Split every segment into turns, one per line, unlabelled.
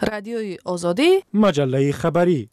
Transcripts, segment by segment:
رادیوی آزادی،
مجله خبری.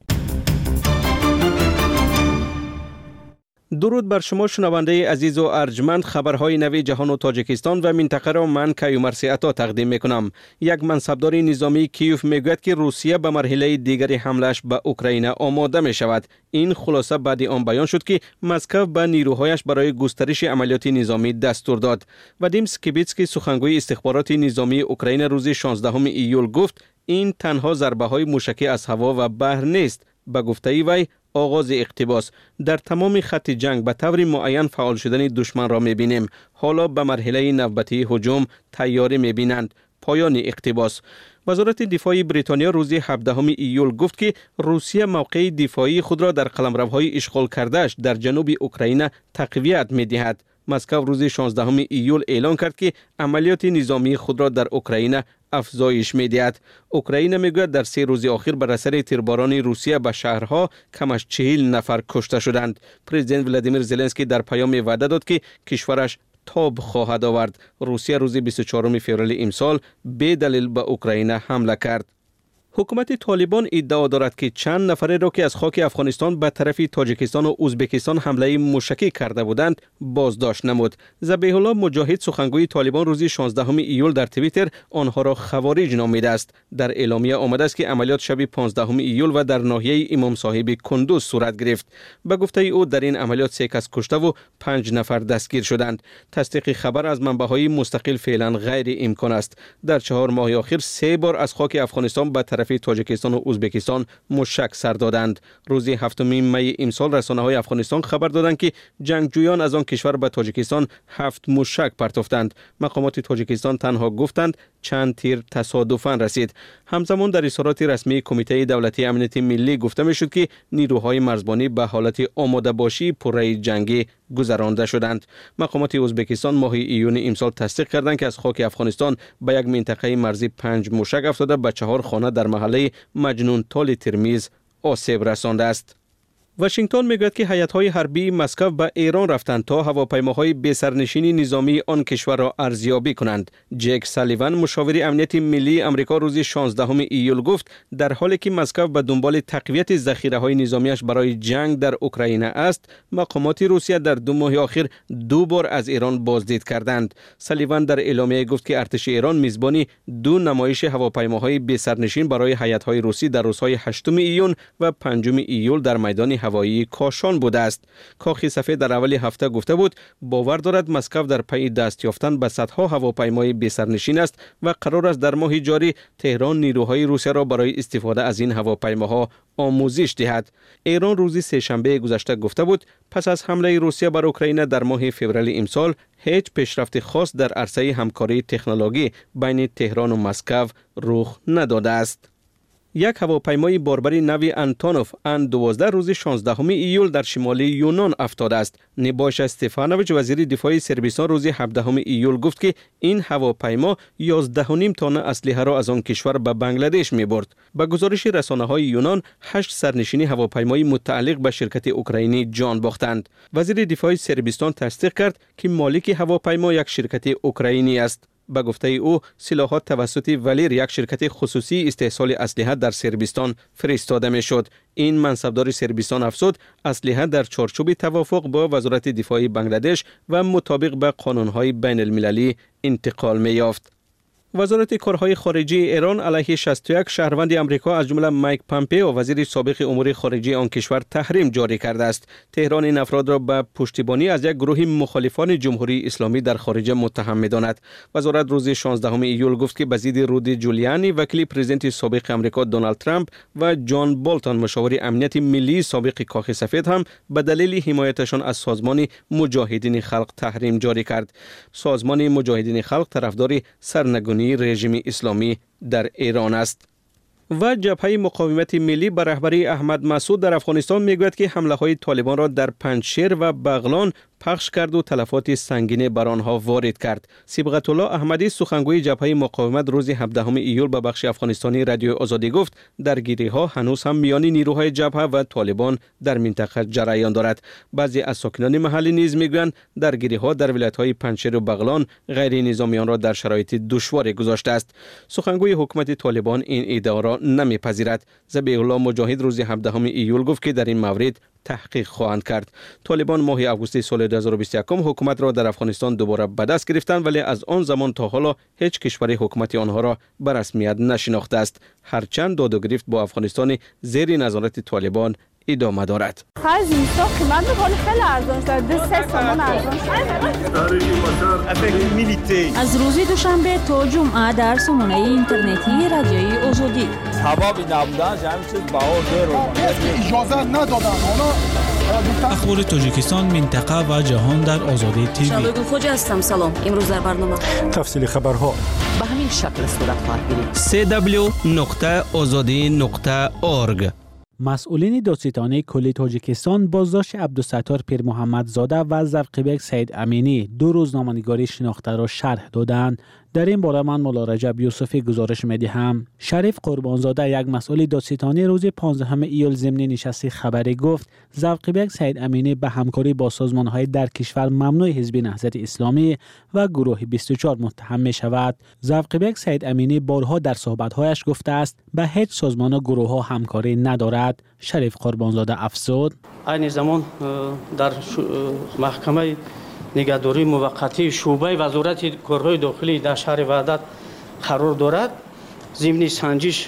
درود بر شما شنونده عزیز و ارجمند. خبرهای نوی جهان و تاجیکستان و منطقه را من کیومرثی عطا تقدیم میکنم. یک منصبدار نظامی کیوف میگوید که روسیه به مرحله دیگری حملهش به اوکراین آماده می شود. این خلاصه بعد آن بیان شد که مسکو به نیروهایش برای گسترش عملیات نظامی دستور داد. وادیم سکیبیتسکی سخنگوی استخبارات نظامی اوکراین روز 16 ایول گفت این تنها ضربه های موشکی از هوا و بحر نیست. به گفته وی آغاز اقتباس در تمام خط جنگ به طور معین فعال شدن دشمن را می‌بینیم. حالا به مرحله نوبتی هجوم تیاری می‌بینند. پایان اقتباس. وزارت دفاع بریتانیا روز 17 ایول گفت که روسیه موقع دفاعی خود را در قلمروهای اشغال کردهش در جنوب اوکراین تقویت می‌دهد. مسکو روز 16 ایول اعلان کرد که عملیات نظامی خود را در اوکراین افزایش می‌دهد. اوکراین میگوید در 3 روز اخیر بر اثر تیرباران روسیه به شهرها کمش 40 نفر کشته شدند. پرزیدنت ولادیمیر زلنسکی در پیام وعده داد که کشورش تاب خواهد آورد. روسیه روز 24 فوریه امسال به دلیل به اوکراین حمله کرد. حکومت طالبان ادعا دارد که چند نفره را که از خاک افغانستان به طرف تاجیکستان و ازبکستان حمله موشکی کرده بودند بازداشت نمود. ذبیح الله مجاهد سخنگوی طالبان روز 16 ایول در توییتر آنها را خوارج نامیده است. در اعلامیه آمده است که عملیات شب 15 ایول و در ناحیه امام صاحب کندوز صورت گرفت. به گفته او در این عملیات 3 کس کشته و 5 نفر دستگیر شدند. تصدیق خبر از منبع‌های مستقل فعلا غیر امکان است. در 4 ماه اخیر 3 بار از خاک افغانستان به طرف تاجیکستان و ازبکستان موشک سر دادند. روز 7 می امسال رسانه‌های افغانستان خبر دادند که جنگجویان از آن کشور به تاجیکستان 7 موشک پرتافتند. مقامات تاجیکستان تنها گفتند چند تیر تصادفاً رسید. همزمان در اظهارات رسمی کمیته دولتی امنیت ملی گفته میشد که نیروهای مرزبانی به حالت آماده باشی پره جنگی گذرانده شدند. مقامات ازبکستان ماه ایون امسال تصدیق کردند که از خاک افغانستان به یک منطقه مرزی 5 موشک افتاده به 4 خانه در محله مجنون تال ترمیز آسیب رسانده است. واشنگتن میگوید که هیئت‌های حربی مسکو به ایران رفتند تا هواپیماهای بی‌سرنشین نظامی آن کشور را ارزیابی کنند. جک سالیوان مشاور امنیت ملی آمریکا روز 16 ایول گفت در حالی که مسکو به دنبال تقویت ذخیره‌های نظامیش برای جنگ در اوکراین است، مقامات روسیه در 2 ماه اخیر 2 بار از ایران بازدید کردند. سالیوان در اعلامیه گفت که ارتش ایران میزبانی 2 نمایش هواپیماهای بی‌سرنشین برای هیئت‌های روسی در روزهای 8 ایون و 5 ایول در میدان هوایی کاشان بوده است. کاخ سفید در اول هفته گفته بود باور دارد مسکو در پی دست یافتن به صدها هواپیمای بی‌سرنشین است و قرار است در ماه جاری تهران نیروهای روسیه را برای استفاده از این هواپیماها آموزش دهد. ایران روز سه‌شنبه گذشته گفته بود پس از حمله روسیه بر اوکراین در ماه فوریه امسال هیچ پیشرفت خاص در عرصه همکاری تکنولوژی بین تهران و مسکو رخ نداده است. یک هواپیمای باربری نوی آنتونوف ان-12 روز 16 ایول در شمال یونان افتاده است. نیباش استفانویچ وزیر دفاع صربستان روز 17 ایول گفت که این هواپیما 11.5 تن اسلحه را از آن کشور به بنگلادش می‌برد. به گزارش رسانه‌های یونان 8 سرنشین هواپیمای متعلق به شرکت اوکراینی جان باختند. وزیر دفاع صربستان تصدیق کرد که مالک هواپیما یک شرکت اوکراینی است. به گفته او سلاحات توسط ولیر یک شرکت خصوصی استحصال اسلحه در صربستان فرستاده می شد. این منصبدار صربستان افزود اسلحه در چارچوب توافق با وزارت دفاع بنگلادش و مطابق به قانون‌های بین المللی انتقال می یافت. وزارت کارهای خارجه ایران علیه 61 شهروند آمریکا از جمله مایک پامپئو وزیر سابق امور خارجه آن کشور تحریم جاری کرده است. تهران این افراد را به پشتیبانی از یک گروه مخالفان جمهوری اسلامی در خارج متهم می‌داند. وزارت روز 16 ایول گفت که بازدید رودی جولیانی وکیل پرزیدنت سابق آمریکا دونالد ترامپ و جان بولتون مشاور امنیت ملی سابق کاخ سفید هم به دلیل حمایتشان از سازمان مجاهدین خلق تحریم جاری کرد. سازمان مجاهدین خلق طرفدار سرنگونی رژیم اسلامی در ایران است. و جبهه مقاومت ملی به رهبری احمد مسعود در افغانستان میگوید که حمله های طالبان را در پنجشیر و بغلان پخش کرد و تلفات سنگین بر آنها وارد کرد. صبغت الله احمدی سخنگوی جبهه مقاومت روز 17 ایول به بخش افغانستانی رادیو آزادی گفت درگیری‌ها هنوز هم میان نیروهای جبهه و طالبان در منطقه جریان دارد. بعضی از ساکنان محلی نیز میگویند درگیری‌ها در ولایت‌های پنجشیر و بغلان غیر نظامیان را در شرایط دشوار گذاشته است. سخنگوی حکومت طالبان این ادعا را نمی‌پذیرد. ذبیح الله مجاهد روز 17 ایول گفت که در این مورد تحقیق خواهند کرد. طالبان ماه آگوست سال 2021 حکومت را در افغانستان دوباره به دست گرفتند، ولی از آن زمان تا حالا هیچ کشوری حکومت آنها را به رسمیت نشناخته است. هرچند داد و گرفت با افغانستان زیر نظارت طالبان ادامه دارد.
از روز دوشنبه تا جمعه در سامانه اینترنتی رادیوی آزادی
اخبار تاجیکستان، منطقه و جهان در آزادی تیوی.
شبکه خوج هستم. سلام. امروز در برنامه
تفصیل خبرها
به همین شکل صورت خواهد گرفت.
www.azadi.org.
مسئولین دادستانی کل تاجیکستان بازداشت عبدالستار پیر محمد زاده و زرقیبک سید امینی، دو روزنامه‌نگاری شناخته را شرح دادند. در این باره من مولا رجب یوسفی گزارش می‌دهم. شریف قربانزاده، یک مسئول دادستانی، روز 15 ایول ضمن نشست خبری گفت زرقیبک سید امینی به همکاری با سازمان‌های در کشور ممنوع حزب نهضت اسلامی و گروه 24 متهم می‌شود. زرقیبک سید امینی بارها در صحبت‌هایش گفته است به هیچ سازمان و گروه‌ها همکاری ندارد. شریف قربانزاده افزود
این زمان در محکمه نگهداری موقتی شعبه وزارت کارهای داخلی در شهر وحدت قرار دارد. ضمن سنجش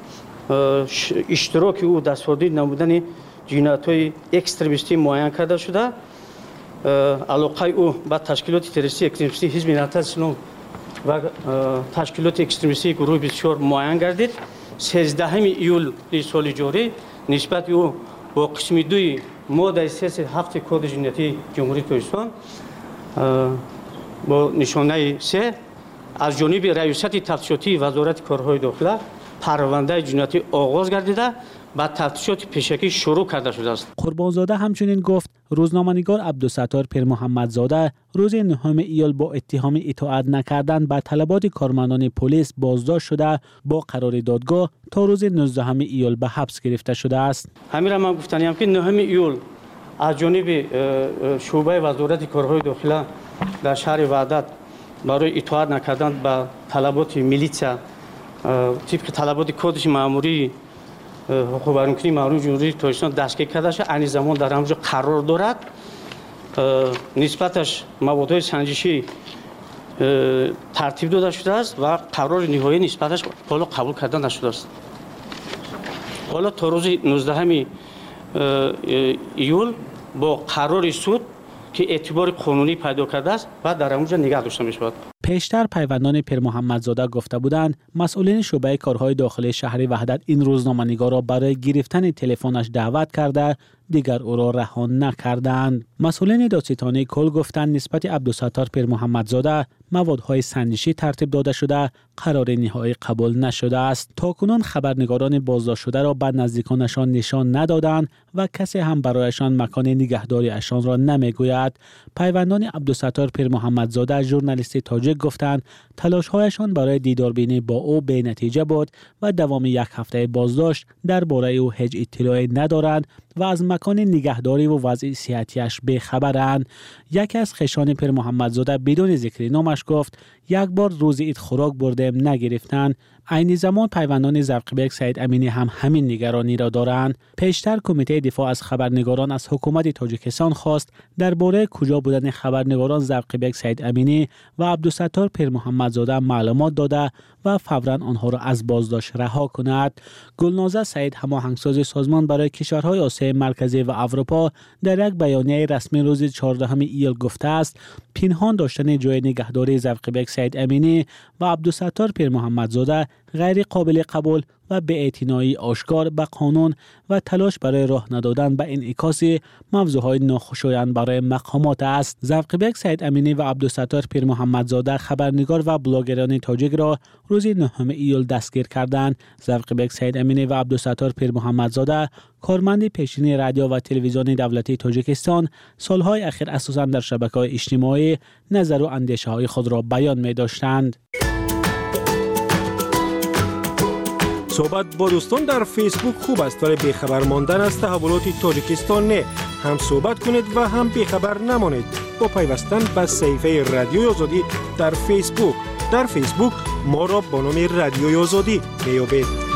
اشتراک او در صادر نمودن جنایت‌های اکستریمیستی معین کرده شده. علاقه او به تشکیلات تروریستی اکستریمیستی حزب نهضت اسلام و تشکیلات اکستریمیستی گروه 24 معین گردید. 13 ایول سال جاری نسبت او با قسم 2 ماده 37 کد جنایتی جمهوری تاجیکستان با نشانه 3 از جانب رئیست تفتیشاتی وزارت کارهای داخله پرونده جنایتی آغاز گردیده و تفتیشات پیشکی شروع کرده شده است.
قربانزاده همچنین گفت روزنامه‌نگار عبدالستار پیر محمد زاده روز 9 ایول با اتهام اطاعت نکردن به طلبات کارمندان پلیس بازداشت شده با قرار دادگاه تا روز 19 ایول به حبس گرفته شده است.
همین را من گفتنیم که 9 ایول از جانب شعبه وزارت کارهای داخله در شهر وحدت برای اطاعت نکردن به طلبات میلیسیا طبق طلبات کدش مأموری حقوق بیانکنی مأمور جمهوری تاجیکستان دستگیر کرده شد. این زمان در همونجا قرار دارد. نسبتش موادهای سنجشی ترتیب داده شده است و قرار نهایی نسبتش حالا قبول کردن نشده است. حالا تا روز 19 ایول با قرار سود که اعتبار قانونی پیدا کرده است و در همونجا نگه داشته می شود.
پیشتر پیوندان پیر محمد زاده گفته بودند مسئولین شعبه کارهای داخلی شهر وحدت این روزنامه‌نگار را برای گرفتن تلفنش دعوت کرده دیگر او را رها نکردند. مسئولین دادستانی کل گفتند نسبت عبدالستار پیر محمد زاده موادهای سنجشی ترتیب داده شده قرار نهایی قبول نشده است. تاکنون خبرنگاران بازداشت شده را به نزدیکانشان نشان ندادند و کسی هم برایشان مکان نگهداری اشان را نمیگوید. پیوندان عبدالستار پیر محمد زاده ژورنالیست تاجیک گفتند تلاش‌هایشان برای دیداربینی با او بی نتیجه بود و دوام یک هفته بازداشت درباره او هیچ اطلاعی ندارند و از مکان نگهداری و وضع صحتیش بی‌خبرند. یکی از خویشان پیر محمد زاده بدون ذکر نامش گفت یک بار روز عید خوراک بردیم نگرفتند. عین زمان پیوندان زرقیبک سید امینی هم همین نگرانی را دارند. پیشتر کمیته دفاع از خبرنگاران از حکومت تاجیکستان خواست درباره کجا بودن خبرنگاران زرقیبک سید امینی و عبدالستار پیر محمد زاده معلومات داده و فوراً آنها را از بازداشت رها کند. گلنازه سعید هماهنگساز سازمان برای کشورهای آسیای مرکزی و اروپا در یک بیانیه رسمی روز 14 ایول گفته است پنهان داشتن جای نگهداری زرقیبک سید امینی و عبدالستار پیر محمد زاده غیر قابل قبول و بی‌اعتنایی آشکار به قانون و تلاش برای راه ندادن به انعکاس موضوعهای ناخوشایند برای مقامات است. ذوق‌بک سید امینی و عبدالستار پیر محمدزاده خبرنگار و بلاگران تاجیک را روز 9 ایول دستگیر کردند. ذوق‌بک سید امینی و عبدالستار پیر محمدزاده کارمند پیشین رادیو و تلویزیون دولتی تاجیکستان سالهای اخیر اساساً در شبکه‌های اجتماعی نظر و اندیشه‌های خود را بیان می‌داشتند.
صحبت با دوستان در فیسبوک خوب است ولی بیخبر ماندن از تحولات تاجیکستان نه. هم صحبت کنید و هم بیخبر نمانید با پیوستن به صفحه رادیوی آزادی در فیسبوک. در فیسبوک ما را با نام رادیوی آزادی میابید.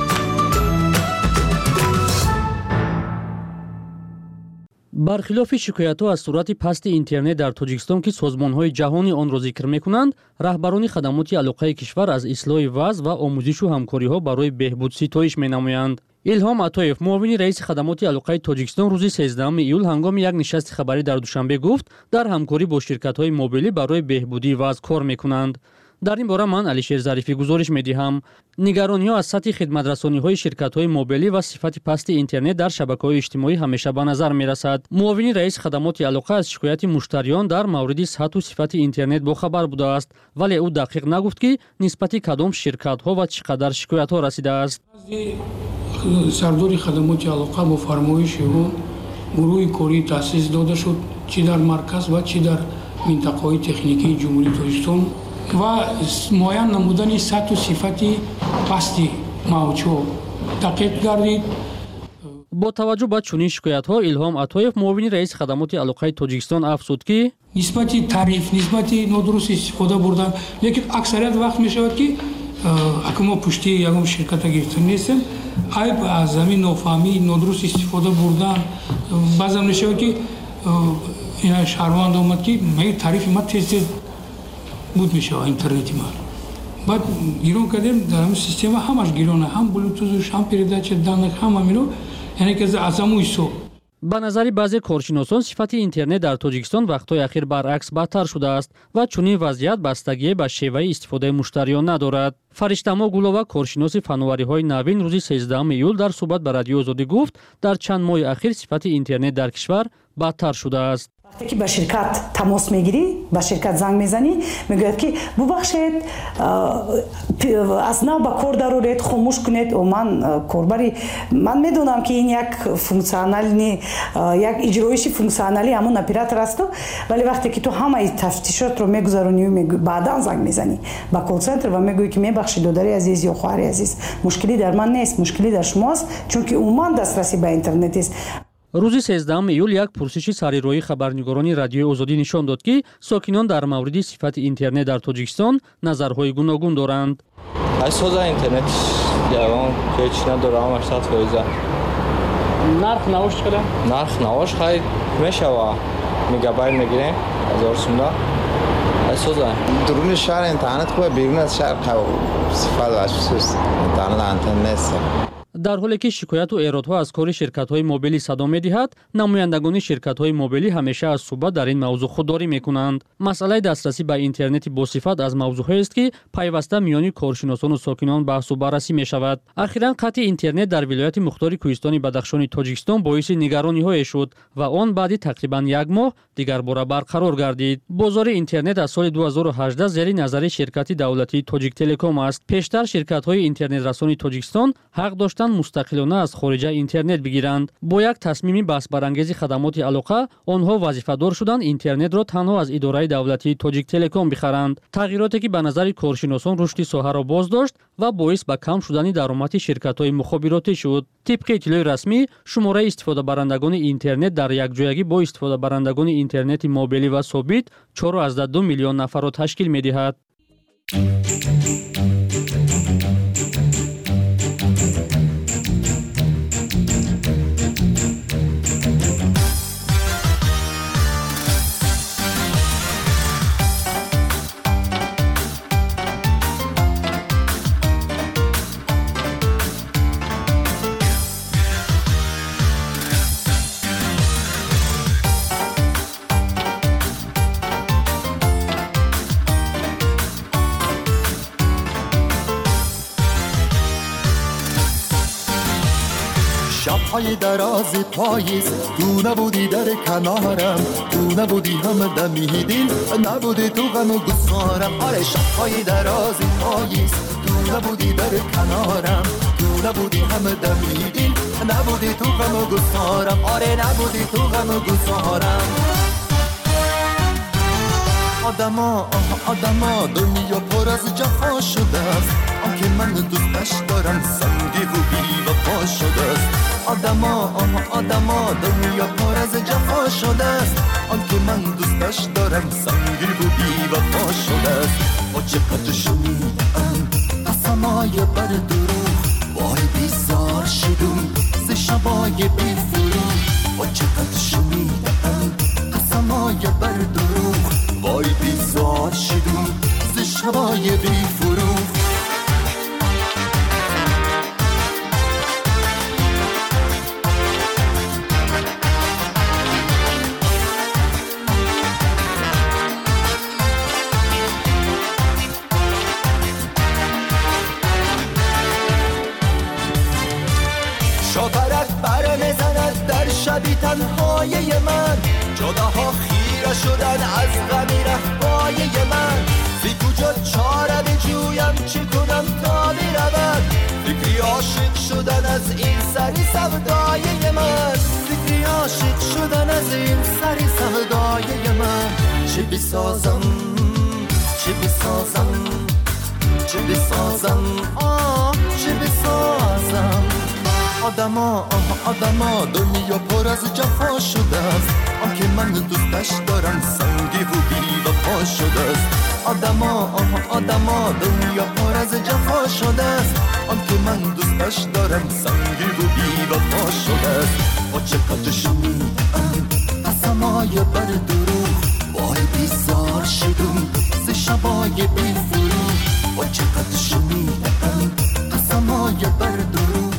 برخلاف شکایت‌ها از سرعت پست اینترنت در تاجیکستان که سازمان‌های جهانی آن را ذکر می‌کنند، رهبران خدمات علاقه کشور از اصلاح وضع و آموزش و همکاری‌ها برای بهبود ستایش می‌نمایند. الهام عطایف، معاون رئیس خدمات علاقه تاجیکستان، روز 13 ایول هنگام یک نشست خبری در دوشنبه گفت در همکاری با شرکت‌های موبیلی برای بهبودی وضع کار می‌کنند. در این باره من علیشیر ظریفی گزارش می‌دهم. نگرانی‌ها از سطح خدمت‌رسانی‌های شرکت‌های موبیلی و صفت پست اینترنت در شبکه‌های اجتماعی همیشه به نظر می‌رسد. معاون رئیس خدمات علاقه از شکایت مشتریان در مورد سطح و صفت اینترنت باخبر بوده است، ولی او دقیق نگفت که نسبت کدام شرکت‌ها و چقدر شکایت‌ها رسیده است.
سرداری خدمات علاقه با فرمایش او گروه کاری تأسیس داده شد، چی در مرکز و چی در منطقه‌های تکنیکی جمهوری تاجیکستان و معین نمودن سطح و صفت پستی موضوع تحقیق گردید.
با توجه به چنین شکایت‌ها الهام عطایف معاون رئیس خدمات علاقه تاجیکستان افزود که
نسبت تعریف نسبت نادرست استفاده بردن، لیکن اکثریت وقت می‌شود که اگه ما پشتی یکم شرکت گرفتن نیستیم، عیب از زمین نافهمی نادرست استفاده بردن. بعضا می‌شود که این شهروند آمد که من تعریف ما تیز بود میشه اینترنتی ما. بعد گیرون کردیم در همین سیستم همش گیرونه، هم بلوتوث هم پریداچ دانک هم همینو، یعنی که از امویسو.
به نظر بعضی کارشناسان صفت اینترنت در تاجیکستان وقت‌های اخیر برعکس بدتر شده است و چنین وضعیت بستگی به شیوه استفاده مشتریان ندارد. فرشته‌ما گلوبا کارشناس فناوری‌های نوین روز 13 ایول در صحبت با رادیو آزادی گفت در چند ماه اخیر صفت اینترنت در کشور بدتر شده است.
وقتی که با شرکت تماس میگیری، با شرکت زنگ میزنی، میگوید که ببخشید از نو با کار ضرورت خاموش کنید و من میدونم که این یک فونکسیونالی یک اجرایش فونکسیونالی همون اپراتور است، ولی وقتی که تو همه تفتیشات رو میگذرونی و بعدا زنگ میزنی با کال سنتر و میگویی که میبخشید دادری عزیز یا خواهر عزیز، مشکلی در من نیست، مشکلی در شماست، چون که عموما دسترسی به اینترنت است.
روز 13 ایول یک پرسش سریرایی خبرنگاران رادیوی آزادی نشان داد که ساکنان در مورد صفت اینترنت در تاجیکستان نظرهای گوناگون دارند.
اساس اینترنت جوان که چی نداره همش 100%.
نرخ نواش چقدر؟
نرخ نواش خیلی میشه و میگابایت میگیریم 1000 سومه. اساس
درون شهر اینترنت خوبه، بیرون از شهر صفت واسه اینترنت نیست.
در حالی که شکایت و ایرادها از کار شرکت‌های موبیلی صدا می‌دهد، نمایندگان شرکت‌های موبیلی همیشه از صحبت در این موضوع خودداری می‌کنند. مسئله دسترسی به اینترنت با صفت از موضوعی است که پیوسته میان کارشناسان و ساکنان بحث و بررسی می‌شود. اخیراً قطع اینترنت در ولایت مختار کوهستانی بدخشان تاجیکستان باعث نگرانی‌های شد و آن بعد تقریباً یک ماه دیگر بار برقرار گردید. بازار اینترنت از سال 2018 زیر نظر شرکت دولتی تاجیک تلکام است. پیشتر شرکت‌های اینترنت رسانی تاجیکستان حق داشتند مستقلانه از خارج اینترنت بگیرند. با یک تصمیم بحث برانگیز خدمات علاقه، آنها وظیفه‌دار شدند اینترنت را تنها از اداره دولتی تاجیک تلکام بخرند. تغییراتی که به نظر کارشناسان رشد ساحه را باز داشت و باعث به کم شدن درآمد شرکت‌های مخابراتی شد. طبق اطلاع رسمی، شماره استفاده برندگان اینترنت در یک جایگی با استفاده برندگان اینترنت موبیلی و ثابت 4.2 میلیون نفر را تشکیل می‌دهد.
شب‌های دراز پاییز تو نبودی در کنارم، تو نبودی هم دمی دل نبودی تو غم و گسارم. آره شب‌های دراز پاییز تو نبودی در کنارم، تو نبودی هم دمی دل نبودی تو غم و گسارم. آره نبودی تو غم و گسارم. آدما دنیا پر از جفا شده است، آن که من دوستش دارم سنگی و بی وفا شده است. آدما دنیا پر از جفا شده است، آن که من دوستش دارم سنگی و بی وفا شده است. با چقدر شنیدم قسمای بر دروغ، وای بیزار شدم ز شبای بی فروغ. با چقدر شنیدم قسمای بر دروغ، وای بیزار شدم ز شبای بی فروغ. شاپرک بر میزند در شبی تنهای من، جداها خیره شدن از غمی رهبای من. زی کجا چاره بجویم چی کنم تا برود، فکری عاشق شدن از این سری سودای من. فکری عاشق شدن از این سری سودای من. چی بسازم چی بسازم چی بسازم چی بسازم. آدما دنیا پر از جفا شده است، آن که من دوستش دارم سنگی و بی وفا شده است. آدما دنیا پر از جفا شده است، آن که من دوستش دارم سنگی و بی وفا شده است. با چقدر شنیدم قسمای بر دروغ، وای بیزار شدم ز شبای بی فروغ. با چقدر شنیدم قسمای بر دروغ.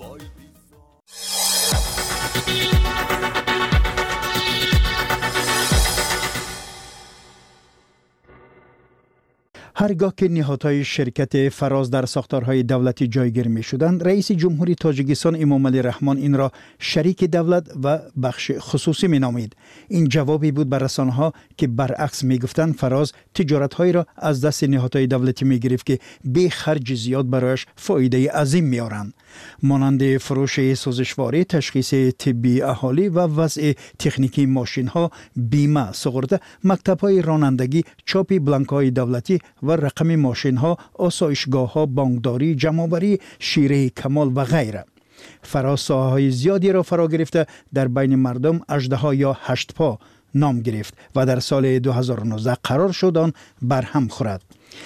هرگاه که نهادهای شرکت فراز در ساختارهای دولتی جایگیر می شدند، رئیس جمهوری تاجیکستان امامعلی رحمان این را شریک دولت و بخش خصوصی می نامید. این جوابی بود بر رسانه‌ها که برعکس می گفتند فراز تجارت‌هایی را از دست نهادهای دولتی می گرفت که بی خرج زیاد برایش فایده عظیم می آورند، مانند فروش سوزشواری، تشخیص طبی اهالی و وضع تکنیکی ماشین‌ها، بیمه، سغرده، مکتب‌های رانندگی، چاپ بلانک‌های دولتی و رقم ماشین‌ها، آسایشگاه‌ها، بانکداری، جمع‌آوری، شیره کمال و غیره. فراز ساحه‌های زیادی را فرا گرفته در بین مردم اژدها یا هشت پا نام گرفت و در سال 2019 قرار شد آن برهم خورد.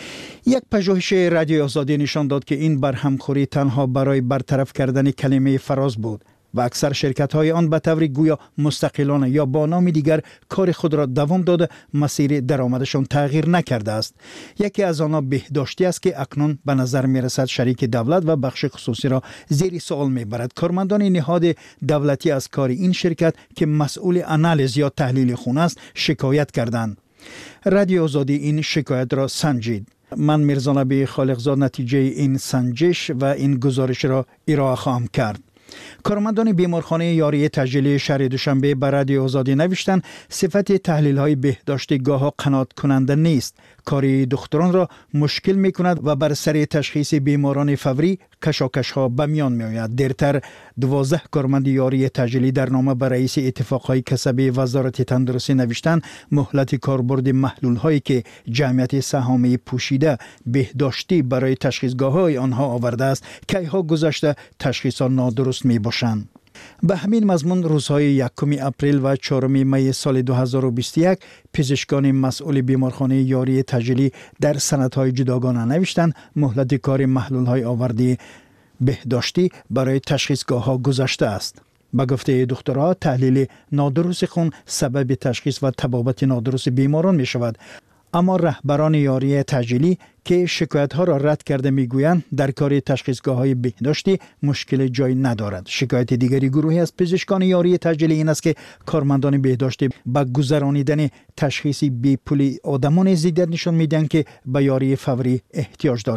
یک پژوهش رادیو آزادی نشان داد که این برهمخوری تنها برای برطرف کردن کلمه فراز بود و اکثر شرکت‌های آن به طور گویا مستقلانه یا با نام دیگر کار خود را دوام داده مسیر درآمدشان تغییر نکرده است. یکی از آنها بهداشتی است که اکنون به نظر می‌رسد شریک دولت و بخش خصوصی را زیر سوال می‌برد. کارمندان نهاد دولتی از کار این شرکت که مسئول آنالیز یا تحلیل خون است شکایت کردند. رادیو آزادی این شکایت را سنجید. من میرزا نبی خالقزاد نتیجه این سنجش و این گزارش را ارائه خواهم کرد. کارمندان بیمارخانه یاری تجلیلی شهر دوشنبه به رادیو آزادی نوشتند صفت تحلیل‌های بهداشتی گاه‌ها قناعت کننده نیست. کاری دکتران را مشکل می‌کند و بر سر تشخیص بیماران فوری کشاکش‌ها به میان می‌آید. دیرتر 12 کارمند یاری تجلیلی در نامه به رئیس اتفاق‌های کسبی وزارت تندرستی نوشتند مهلت کاربرد محلول‌هایی که جمعیت سهامی پوشیده بهداشتی برای تشخیصگاه‌های آنها آورده است کی‌ها گذشته تشخیصات نادرست می‌باشند. به همین مضمون روزهای 1 اپریل و 4 می سال 2021 پزشکان مسئول بیمارخانه یاری تجلیلی در سندهای جداگانه نوشتند مهلت کار محلول‌های آورده بهداشتی برای تشخیصگاه‌ها گذشته است. به گفته دکترها تحلیل نادرست خون سبب تشخیص و طبابت نادرست بیماران می شود. اما رهبران یاری تجلیلی که شکایت‌ها را رد کرده می‌گویند در کار تشخیصگاه‌های بهداشتی مشکل جای ندارد. شکایت دیگری گروهی از پزشکان یاری تجلیلی این است که کارمندان بهداشتی با گذرانیدن تشخیصی بی‌پولی آدمان زیادت نشان می‌دهند که به یاری فوری احتیاج دارند.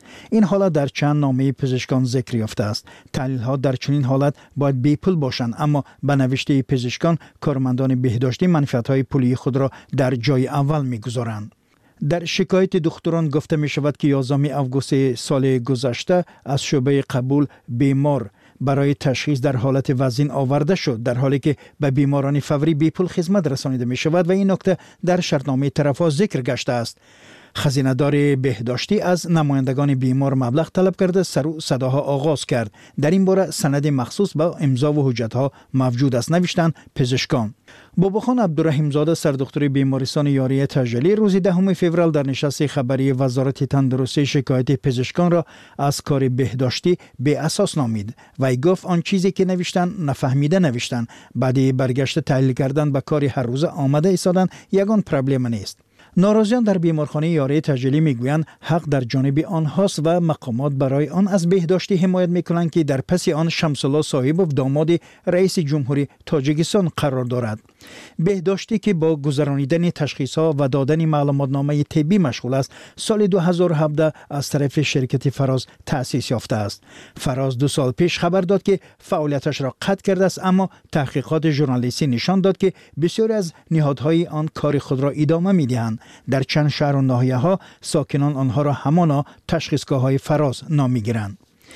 این حالت در چند نامه پزشکان ذکر یافته است. تحلیل ها در چنین حالت باید بی پول باشند، اما به نوشته پزشکان کارمندان بهداشتی منفعت های پولی خود را در جای اول می‌گذارند. در شکایت دکتران گفته می شود که 11 آگوست سال گذشته از شعبه قبول بیمار برای تشخیص در حالت وزین آورده شد، در حالی که به بیماران فوری بی پول خدمت رسانیده می شود و این نکته در شرطنامه طرف‌ها ذکر گشته است. خزینه‌دار بهداشتی از نمایندگان بیمار مبلغ طلب کرده سر و صداها آغاز کرد. در این باره سند مخصوص با امضا و حجت‌ها موجود است، نوشتند پزشکان. باباخان عبدالرحیم زاده سردکتر بیمارستان یاری تجلی روز 10 فوریه در نشست خبری وزارت تندرستی شکایت پزشکان را از کار بهداشتی بی اساس نامید. وی گفت آن چیزی که نوشتن نفهمیده نوشتن، بعد برگشت تحلیل کردن به کار هر روزه آمده ایستادن یگان پرابلم نیست. ناراضیان در بیمارخانه یاری تجلی میگویند حق در جانب آنهاست و مقامات برای آن از بهداشتی حمایت میکنند که در پس آن شمس الله صاحبوف داماد رئیس جمهوری تاجیکستان قرار دارد. بهداشتی که با گذرانیدن تشخیص‌ها و دادن معلوماتنامه طبی مشغول است، سال 2017 از طرف شرکت فراز تأسیس یافته است. فراز 2 سال پیش خبر داد که فعالیتش را قطع کرده است، اما تحقیقات ژورنالیستی نشان داد که بسیاری از نهادهای آن کار خود را ادامه می‌دهند. در چند شهر و ناحیه‌ها ساکنان آنها را همانا تشخیصگاه‌های فراز نام می‌گیرند.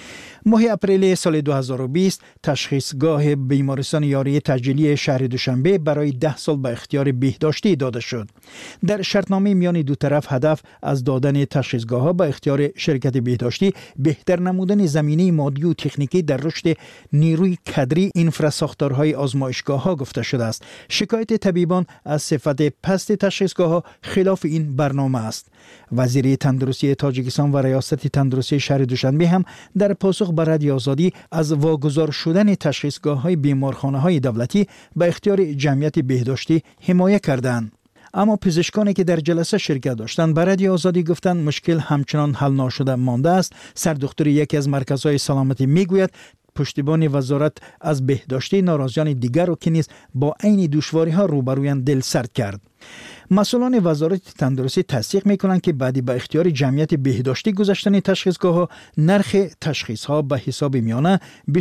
ماه اپریل سال 2020 تشخیصگاه بیمارستان یاری تجلی شهر دوشنبه برای 10 سال به اختیار بهداشتی داده شد. در شرطنامه میان دو طرف هدف از دادن تشخیصگاه‌ها به اختیار شرکت بهداشتی بهتر نمودن زمینه مادی و تکنیکی در رشد نیروی کادری اینفراساختارهای آزمایشگاه‌ها گفته شده است. شکایت طبیبان از صفت پست تشخیصگاه‌ها خلاف این برنامه است. وزیر تندرستی تاجیکستان و ریاست تندرستی شهر دوشنبه هم در پاسخ به رادیو آزادی از واگذار شدن تشخیصگاه‌های بیمارخانه‌های دولتی به اختیار جمعیت بهداشتی حمایت کردند. اما پزشکانی که در جلسه شرکت داشتند به رادیو آزادی گفتند مشکل همچنان حل نشده مانده است. سردکتر یکی از مرکزهای سلامتی میگوید پشتیبان وزارت از بهداشتی ناراضیان دیگر را که نیز با عین دشواری‌ها روبرویان دل سرد کرد. مسئولان وزارت تندرستی تصدیق می‌کنند که بعدی به اختیار جمعیت بهداشتی گذاشتن تشخیصگاه‌ها نرخ تشخیص‌ها به حساب میانه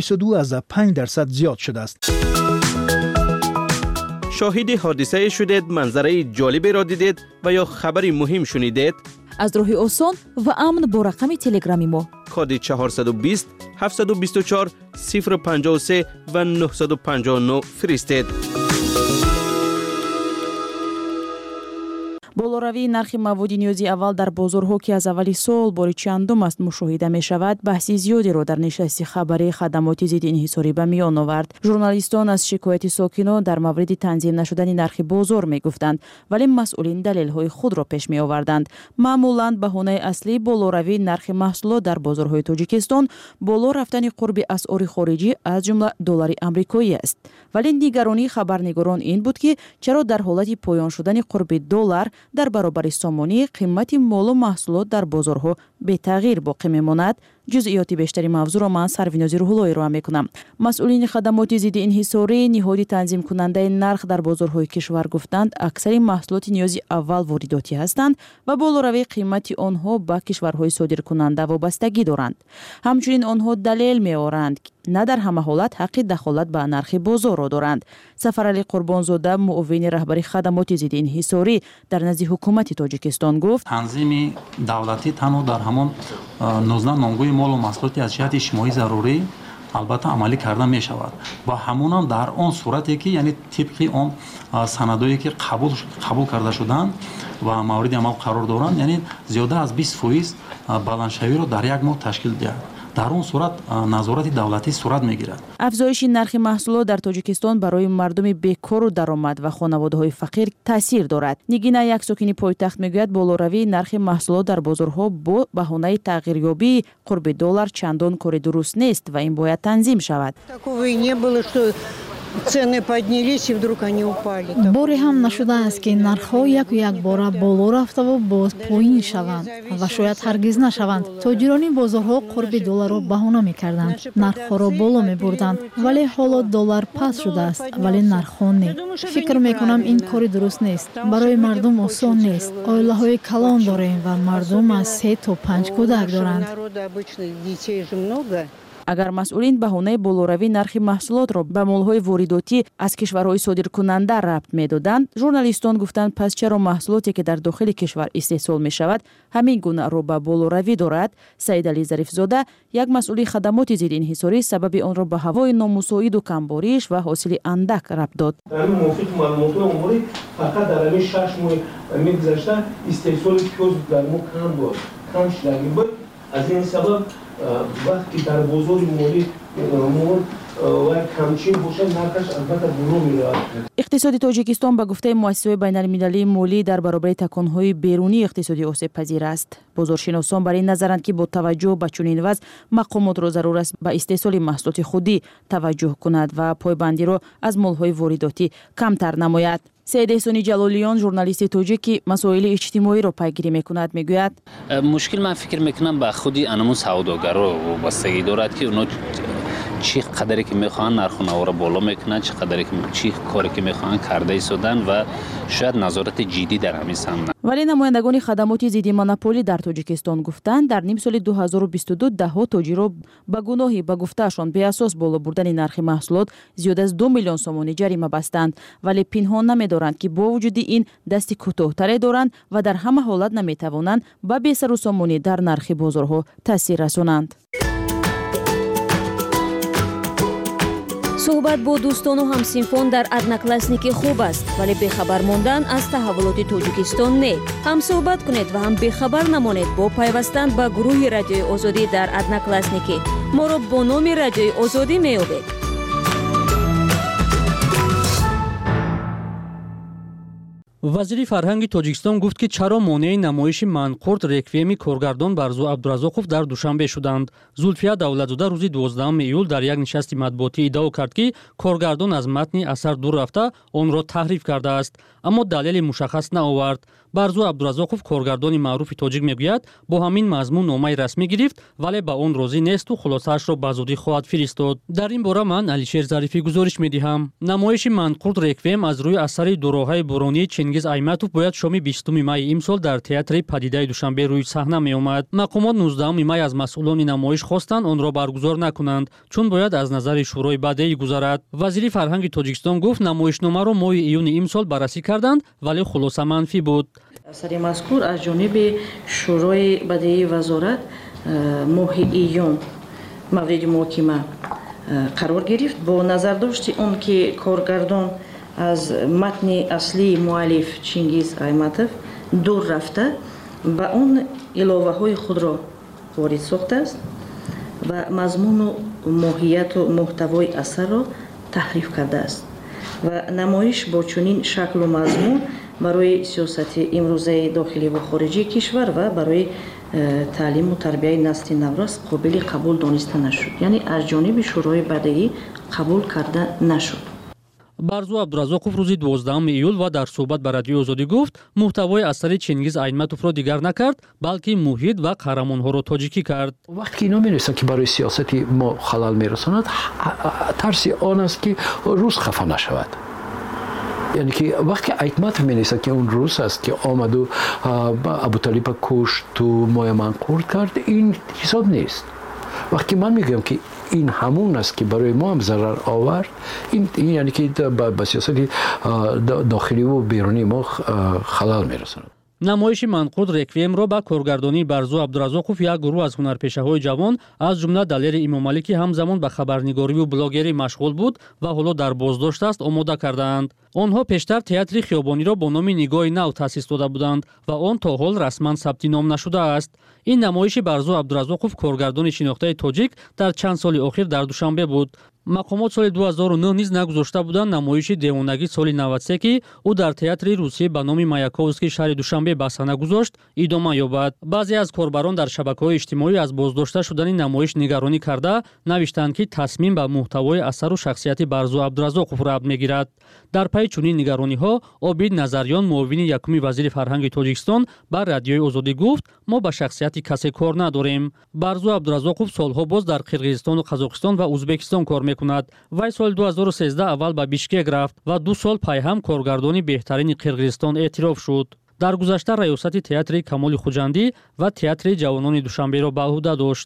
22.5% زیاد شده است.
شاهد حادثه شدید، منظره جالبی را دیدید و یا خبری مهم شنیدید؟
از راه آسان و امن با رقم تلگرامی ما
کد 420 724 053 و 959 فرستید.
болоравии нархи маводи ниёзи аввал дар бозорҳо ки аз аввали сол бори чандум аст мушоҳида мешавад баҳси зиёдеро дар нишасти хабарии хадамоти зидди инҳисорӣ ба миён овард. журналистон аз шикояти сокинон дар мавриди танзим нашудани нархи бозор мегуфтанд, вале масъулин далелҳои худро пеш меоварданд. маъмулан баҳонаи аслии болоравии нархи маҳсулот дар бозорҳои тоҷикистон боло рафтани қурби асъори хориҷӣ аз ҷумла доллари амрикоӣ аст. вале нигаронии хабарнигорон ин буд ки чаро дар ҳолати поён шудани қурби доллар дар баробари сомонӣ қимати молу маҳсулот дар бозорҳо бетағйир боқӣ мемонад. ҷузъиёти бештари мавзӯъро ман сарвинози рӯҳуллоӣ роа мекунам. масъулини хадамоти зидди инҳисорӣ ниҳоди танзимкунандаи нарх дар бозорҳои кишвар гуфтанд аксари маҳсулоти ниёзи аввал воридотӣ ҳастанд ва болоравии қимати онҳо ба кишварҳои содиркунанда вобастагӣ доранд. ҳамчунин онҳо далел меоранд на дар ҳама ҳолат ҳаққи дахолат ба нархи бозорро доранд. сафарали қурбонзода муовини раҳбари хадамоти зидди инҳисорӣ дар назди ҳукумати тоҷикистон гуфт
танзими давлатӣ танҳо дар ҳамон 19 номгӯи молу маҳсулоти аз ҷиҳати иҷтимоӣ зарурӣ албатта амалӣ карда мешавад ва ҳамонам дар он сурате ки яъне тибқи он санадое ки қабул карда шуданд ва мавриди амал қарор доранд, яъне зиёда аз 20% баландшавиро дар як моҳ ташкил диҳад. дар он сурат назорати давлатӣ сурат мегирад.
афзоиши нархи маҳсулот дар тоҷикистон барои мардуми бекору даромад ва хонаводаҳои фақир таъсир дорад. нигина як сокини пойтахт мегӯяд болоравии нархи маҳсулот дар бозорҳо бо баҳонаи тағйирёбии қурби доллар чандон кори дуруст нест ва ин бояд танзим шавад.
Такого и не было, что цены поднялись и вдруг они упали.
Боре ҳам нашудааст ки нархҳо якбора боло рафтаву боз поин шаванд ва шояд ҳаргиз нашаванд. Тоҷирони бозорҳо қурби долларро баҳона мекарданд, нархҳоро боло мебурданд, вале ҳоло доллар паст шудааст, вале нархҳо не. фикр мекунам ин кори дуруст нест. Барои мардум осон нест. Оилаҳои калон дорем ва мардум аз 3 то 5 кӯдак доранд.
агар масъулин баҳонаи болоравии нархи маҳсулотро ба молҳои воридотӣ аз кишварҳои содиркунанда рабт медоданд, журналистон гуфтанд пас чаро маҳсулоте ки дар дохили кишвар истеҳсол мешавад ҳамин гуна робаболоравӣ дорад? Саидалӣ Зарифзода, як масъули хадамоти зиддинҳисорӣ, сабаби онро ба ҳавои номусоиду камбориш ва ҳосили андак рабт дод.
фақат дар ҳамин 6 моҳи мегузашта истеҳсоли пиёз дар мо кам буд, кам шудагӣ буд. аз ин сабаб вақти дар бозори молӣ мол ва камчин бошад, нархаш албатта боло меравад.
иқтисоди тоҷикистон ба гуфтаи муассисаҳои байналмилалии молӣ дар баробари таконҳои берунии иқтисодӣ осебпазир аст. бозоршиносон бар ин назаранд ки бо таваҷҷӯҳ ба чунин вазъ мақомотро зарур аст ба истеҳсоли маҳсулоти худӣ таваҷҷӯҳ кунад ва пойбандиро аз молҳои воридотӣ камтар намояд. Саид Эҳсони Ҷалолиён, журналисти тоҷик ки масоили иҷтимоиро пайгирӣ мекунад, мегӯяд:
мушкил ман фикр мекунам ба худи анамун савдогаро вобастагӣ дорад ки оно чӣ қадаре ки мехоҳанд нарху навора боло мекунанд, чӣ коре ки мехоҳанд карда истодан ва шояд назорати ҷиддӣ дар ҳамин самт.
вале намояндагони хадамоти зидди монополӣ дар Тоҷикистон гуфтанд, дар нимсоли 2022 даҳҳо тоҷиро ба гуноҳи ба гуфтаашон беасос боло бурдани нархи маҳсулот зиёда аз 2 миллион сомонӣ ҷарима бастанд, вале пинҳон намедоранд ки бо вуҷуди ин дасти кӯтоҳтаре доранд ва дар ҳама ҳолат наметавонанд ба бесарусомонӣ дар нархи бозорҳо таъсир расонанд.
суҳбат бо дӯстону ҳамсинфон дар одноклассники хуб аст, вале бехабар мондан аз таҳаввулоти Тоҷикистон не. ҳам суҳбат кунед ва ҳам бехабар намонед бо пайвастан ба гурӯҳи Радиои Озодӣ дар одноклассники. моро бо номи Радиои Озодӣ меёбед.
вазири фарҳанги Тоҷикистон гуфт ки чаро монеи намоиши манқурт реквиеми коргардон Барзу Абдуразоқов дар Душанбе шуданд. Зулфия Давлатзода рӯзи 12 июл дар як нишасти матбуотӣ иддао кард ки коргардон аз матни асар дур рафта онро таҳриф кардааст, аммо далели мушаххас наовард. Барзу Абдуразоқов, коргардони маъруфи тоҷик, мегӯяд бо ҳамин мазмун номаи расмӣ гирифт, вале ба он розӣ несту хулосаашро ба зудӣ хоҳад фиристод. дар ин бора ман Алишер Зарифӣ гузориш медиҳам. намоиши манқурт реквием аз рӯи асари дуроҳаи буронии Чингиз Айматов бояд шоми 20 майи имсол дар театри Падидаи Душанбе рӯи саҳна меомад. мақомот 19 май аз масъулони намоиш хостанд онро баргузор накунанд, чун бояд аз назари шӯрои бадеӣ гузарад. вазири фарҳанги Тоҷикистон гуфт намоишномаро моҳи июни имсол баррасӣ карданд, вале хулоса манфӣ буд.
асари мазкур аз ҷониби шӯрои бадеии вазорат моҳи июн мавриди муҳокима қарор гирифт бо назардошти он ки коргардон аз матни аслии муаллиф Чингиз Айматов дур рафта ба он иловаҳои худро ворид сохтааст ва мазмуну моҳияту муҳтавои асарро таҳриф кардааст ва намоиш бо чунин шаклу мазмун барои сиёсати имрӯзаи дохилӣ ва хориҷии кишвар ва барои таълиму тарбияи насли наврас қобили қабул дониста нашуд, яъне аз ҷониби шӯрои бадеӣ қабул карда нашуд.
Барзу Абдуразоқов рӯзи 12 июл ва дар суҳбат ба Радиои Озодӣ гуфт муҳтавои асари Чингиз Айтматовро дигар накард, балки муҳит ва қаҳрамонҳоро тоҷикӣ кард.
вақте ки ино менависанд ки барои сиёсати мо халал мерасонад, тарси он аст ки рус хафа нашавад. яъне ки вақте Айтматов менависад ки он рус аст ки омаду Абуталиба кушту моя манқурт кард, ин ҳисоб нест. вақте ман мегӯям ки ин ҳамун аст ки барои мо ҳам зарар овард, ин яъне ки ба сиёсати дохиливу берунии мо халал мерасонад.
намоиши манқурт реквиемро ба коргардонии Барзу Абдуразоқов як гурӯҳ аз ҳунарпешаҳои ҷавон, аз ҷумла Далери Имомалӣ ки ҳамзамон ба хабарнигориву блогерӣ машғул буд ва ҳоло дар боздошт аст, омода кардаанд. онҳо пештар театри хиёбониро бо номи Нигоҳи нав таъсис дода буданд ва он то ҳол расман сабти ном нашудааст. ин намоиши Барзу Абдуразоқов, коргардони шинохтаи тоҷик, дар чанд соли охир дар Душанбе буд. мақомот соли 2009 низ нагузошта буданд намоиши девонагӣ соли 93 ки ӯ дар театри русия ба номи Маяковский шаҳри Душанбе ба сана гузошт идома ёбад. баъзе аз корбарон дар шабакаҳои иҷтимоӣ аз боздошта шудани намоиш нигаронӣ карда навиштанд ки тасмим ба муҳтавои асару шахсияти Барзу Абдураззоқов рабт мегирад. дар пайи чунин нигарониҳо Обид Назарён, муовини якуми вазири фарҳанги Тоҷикистон, ба Радиои Озодӣ гуфт: мо ба шахсияти касе кор надорем. Барзу Абдураззоқов солҳо боз дар Қирғизистону Қазоқистон ва Узбекистон кор мекунад. вай соли 2013 аввал ба Бишкек рафт ва 2 сол пайҳам коргардони беҳтарини Қирғизистон эътироф шуд. дар гузашта раёсати театри Камоли Хуҷандӣ ва театри ҷавонони Душанберо ба уҳда дошт.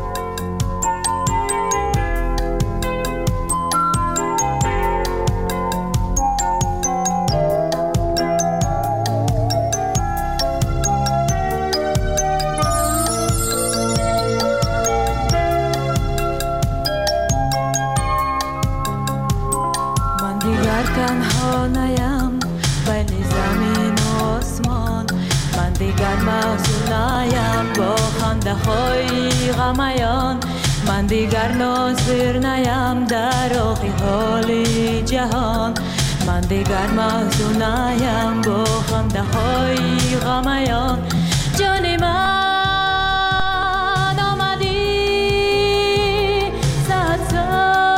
من دیگر ناظر نیم در رخ حال جهان من دیگر محزون نیم با خنده های غمیان جان من